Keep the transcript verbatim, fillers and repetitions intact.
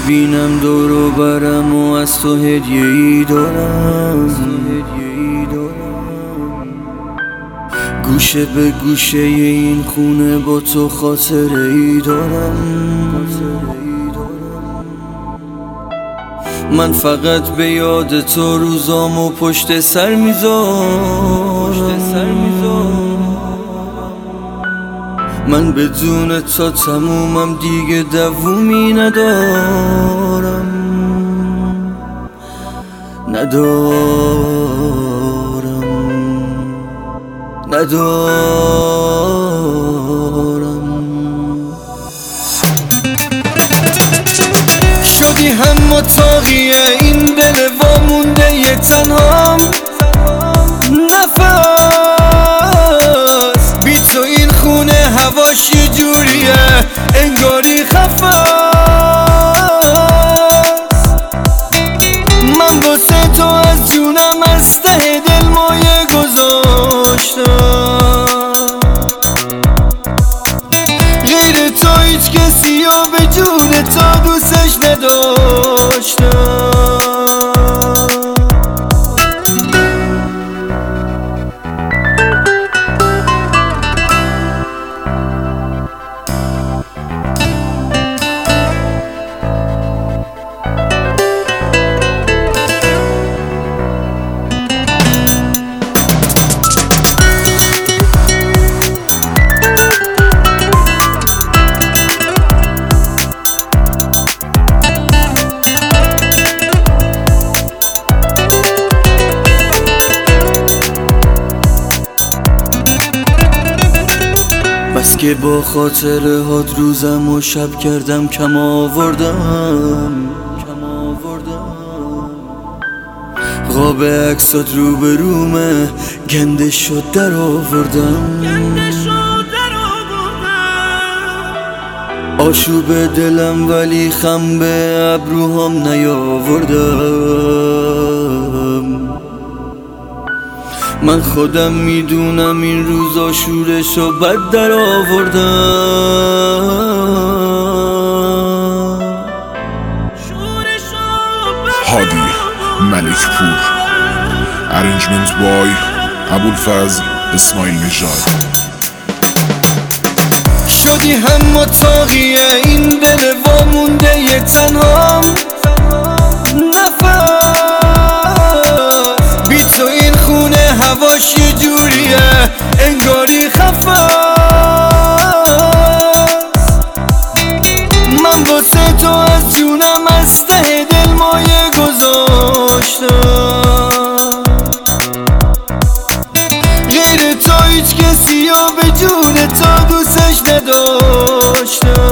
میبینم دور و برم و از تو هدیه ای دارم، گوشه به گوشه این خونه با تو خاطره ای دارم. من فقط به یاد تو روزامو پشت سر میذارم، من بدون تا تمومم دیگه دوومی ندارم، ندارم ندارم شدی هم متاقی این دل وامونده یه تنهام، نفس بی تو این خونه هواش یه جوریه انگاری خفاست. من واسه تو از جونم از ته دل مایه گذاشتم، غیر تو هیچ کسی و به جون تو دوستش نداشتم. بس که با خاطره هات روزم و شب کردم کم آوردم، قاب عکسات رو به رومه گنده شد در آوردم، آشوب دلم ولی خم به ابروهام نیاوردم. من خودم میدونم این روزا شورشو بد در آوردم. هادی ملکپور، ارنجمنت بای ابوالفضل اسماعیل نژاد. شدی هم متاقی این دل وامونده یه تنهام، نفس بی تو این خونه هواش یه جوریه انگاری خفاست. من واسه تو از جونم از ته دل مایه گذاشتم، غیر تو هیچ کسی و به جون تو دوستش نداشتم.